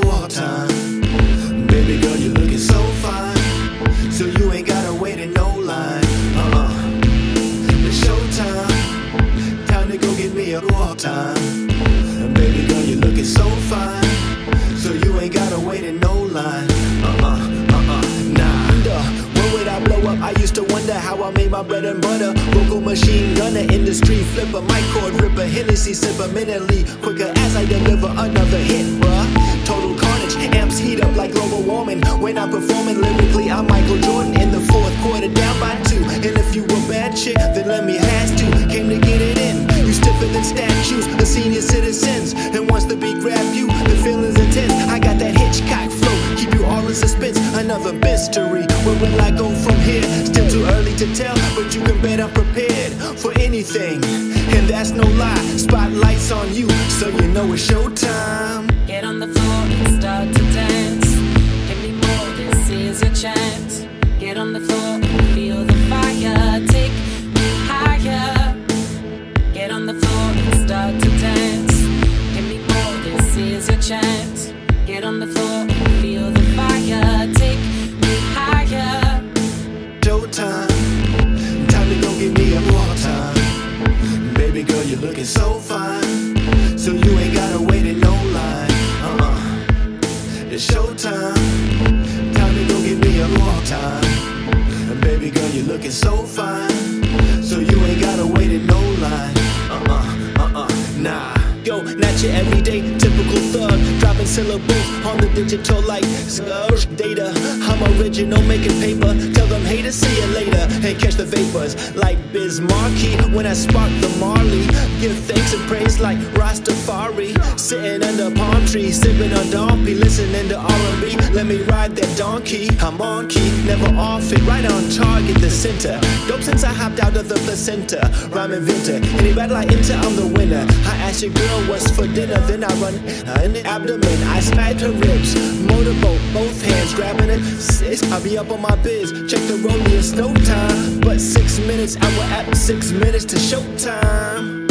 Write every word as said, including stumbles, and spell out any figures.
more time. Baby girl, you're looking so fine, so you ain't gotta wait in no line. Uh-uh. It's showtime, time to go get me a more time. Baby girl, you're looking so fine, so you ain't gotta wait in no line. Uh-uh, uh-uh, nah. When would I blow up? I used to wonder how I made my bread and butter. Vocal machine gunner, industry flipper, mic cord ripper, Hennessy sipper, mentally quicker as I deliver another hit, bruh. Total carnage, amps heat up like global warming. When I'm performing lyrically, I'm Michael Jordan in the fourth quarter, down by two. And if you a bad chick, then let me has to. Came to get it in. You stiffer than statues, the senior citizens. And once the beat grab you, the feeling's intense. I got that Hitchcock flow, keep you all in suspense. Another mystery. Where will I go from here? Still too early to tell, but you can bet I'm prepared for anything. And that's no lie. Spotlight's on you, so you know it's showtime. Get on the floor and start to dance. Give me more, this is your chance. Get on the floor and feel the fire. Take me higher. Get on the floor and start to dance. Give me more, this is your chance. Get on the floor and feel the fire. Take me higher. Showtime, time to go get me a more time. Baby girl, you're looking so fine, so you ain't gotta wait in no line. Uh-uh. It's showtime, time to go get me a more time. And baby girl, you're looking so fine, so you ain't gotta wait in no line. Uh-uh, uh-uh, nah. Yo, not your everyday typical thug, dropping syllables on the digital like Skurge data. I'm original, making paper. Tell them haters, see you later, and catch the vapors like Biz Markie when I spark the Marley. Give thanks and praise like Rastafari, sitting under a palm tree, sipping on Dompy, listening to R and B. Let me ride that donkey. I'm on key, never off it, right on target, the center. Dope since I hopped out of the placenta. Rhyme inventor, any battle I enter, I'm the winner. I ask your girl what's for dinner, then I run in the abdomen. I smack her ribs, motorboat, both hands grabbing it. Six, I'll be up on my biz. Check the rollie, it's no time, but six minutes. I will app six minutes to showtime.